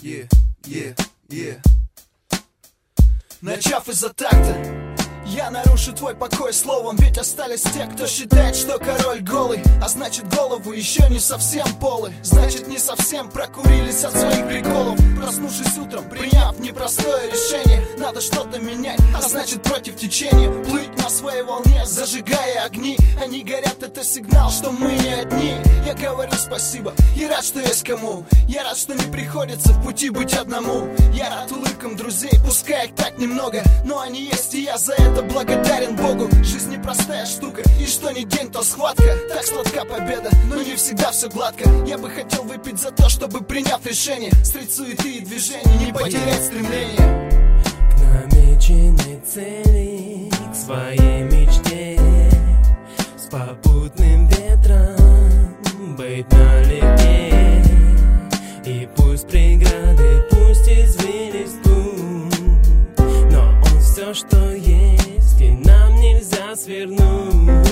Начав из-за такта, я нарушу твой покой словом. Ведь остались те, кто считает, что король голый, а значит голову еще не совсем полы. Значит не совсем прокурились от своих приколов. Проснувшись утром, приняв непростое решение, надо что-то менять, а значит против течения плыть на своей волне, зажигая огни. Они горят, это сигнал, что мы не одни. Я говорю спасибо и рад, что есть кому. Я рад, что не приходится в пути быть одному. Я рад улыбкам друзей, пускай их так немного, но они есть, и я за это благодарен Богу. Жизнь непростая штука, и что ни день, то схватка. Так сладка победа, но не всегда все гладко. Я бы хотел выпить за то, чтобы, приняв решение, средь суеты и движений не потерять стремление к намеченной цели, к своей мечте, с попутным ветром быть налегке. И пусть преграды, пусть извилист путь, но он все, что есть, и нам нельзя свернуть.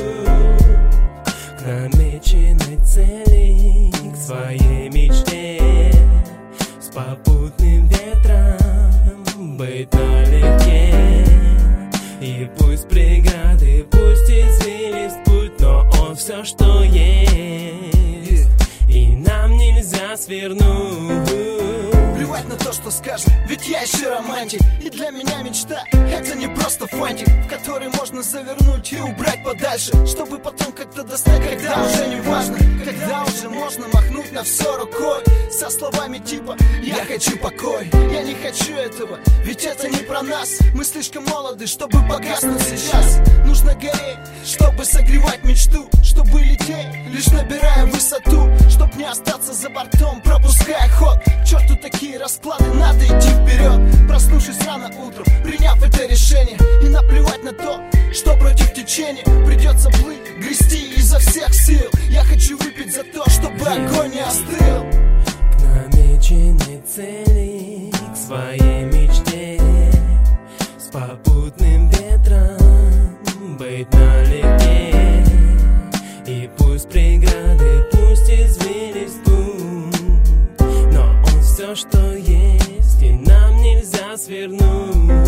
К намеченной цели, к своей мечте, с попутным ветром быть налегке. И пусть преграды, пусть извилист путь, но он все, что есть, и нам нельзя свернуть. Плевать на то, что скажут, ведь я еще романтик. И для меня мечта — это не просто фантик, в который можно завернуть и убрать подальше, чтобы потом как-то достать, когда уже не важно, когда уже можно махнуть на все рукой, со словами типа «я хочу покой». Я не хочу этого, ведь это не про нас. Мы слишком молоды, чтобы погаснуть сейчас. Нужно гореть, чтобы согревать мечту, чтобы лететь, лишь набирая высоту, чтоб не остаться за бортом, пропуская ход. К черту такие расклады, надо идти вперед. Проснувшись рано утром, приняв это решение, и наплевать на то, что против течения придется плыть, грести изо всех сил. Я хочу выпить за то, чтобы огонь не остыл. К намеченной цели, к своей мечте, с попутным ветром быть налегке. И пусть преграды, пусть извилист путь, но он все, что есть, и нам нельзя свернуть.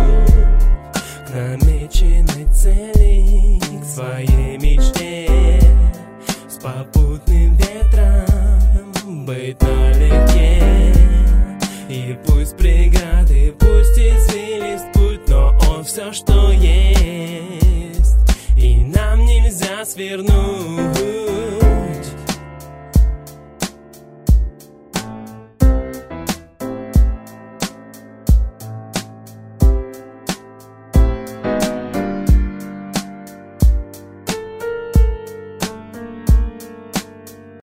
К намеченной цели, к своей мечте, с попутным ветром быть налегке. И пусть преграды, пусть извилист путь, но он все, что есть, и нам нельзя свернуть.